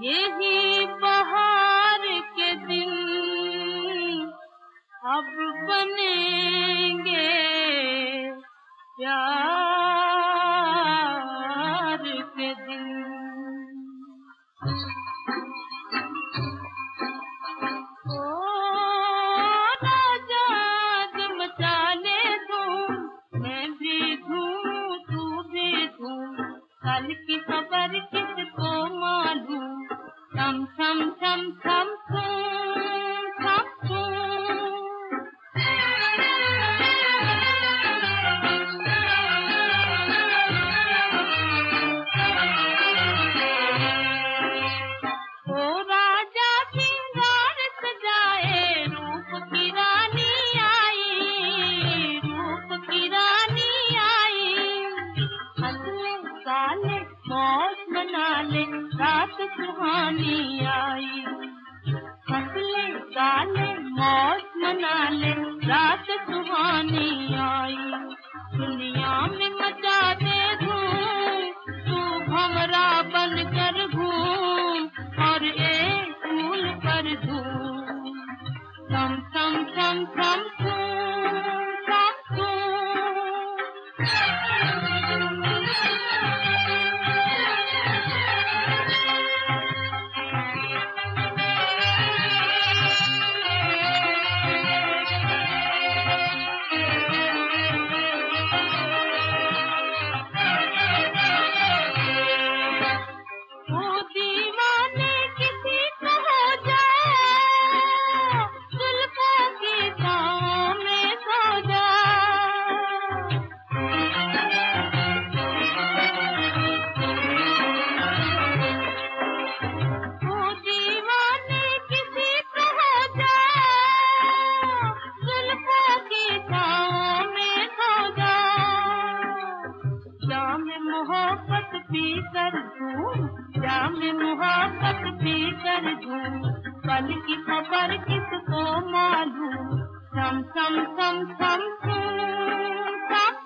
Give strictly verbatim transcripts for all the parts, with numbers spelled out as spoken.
यही बहार के दिन अब बनेंगे प्यार के दिन। ओ राजा तुम चाले धूम, मैं भी धूम तू भी धूम, कल की खबर किसको मालूम। थम थम थम थम थम थम ओ राजा सिंगार सजाए, रूप की रानी आई, रूप की रानी आई। हंसले गाले मौज मना ले, रात सुहानी आई। हंसले गाले मौज मना ले, रात सुहानी आई। दुनिया में मचा दे धूम, तू भंवरा बन कर घूम, और एक फूल पर धूम। थम थम थम थम थूम थम थूम। ओ दीवाने किसी को हो जाए, जुल्फों की छाँव में सो जाए। ओ दीवाने किसी को हो जाए, जुल्फों की छाँव में सो जाए। जाम मोहब्बत पी कर धूम, जाम मोहब्बत पी कर धूम, कल की खबर किसको मालूम। थम थम थम थम थम थम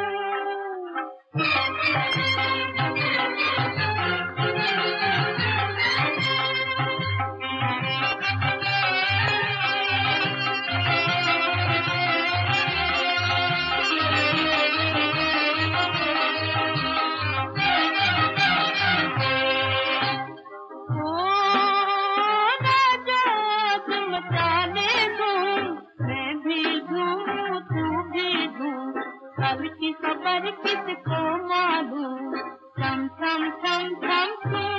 ओ राजा तुम चाले धूम, मैं भी धूम तू भी धूम, कल की खबर किसको मालूम। थम थम थम थम थम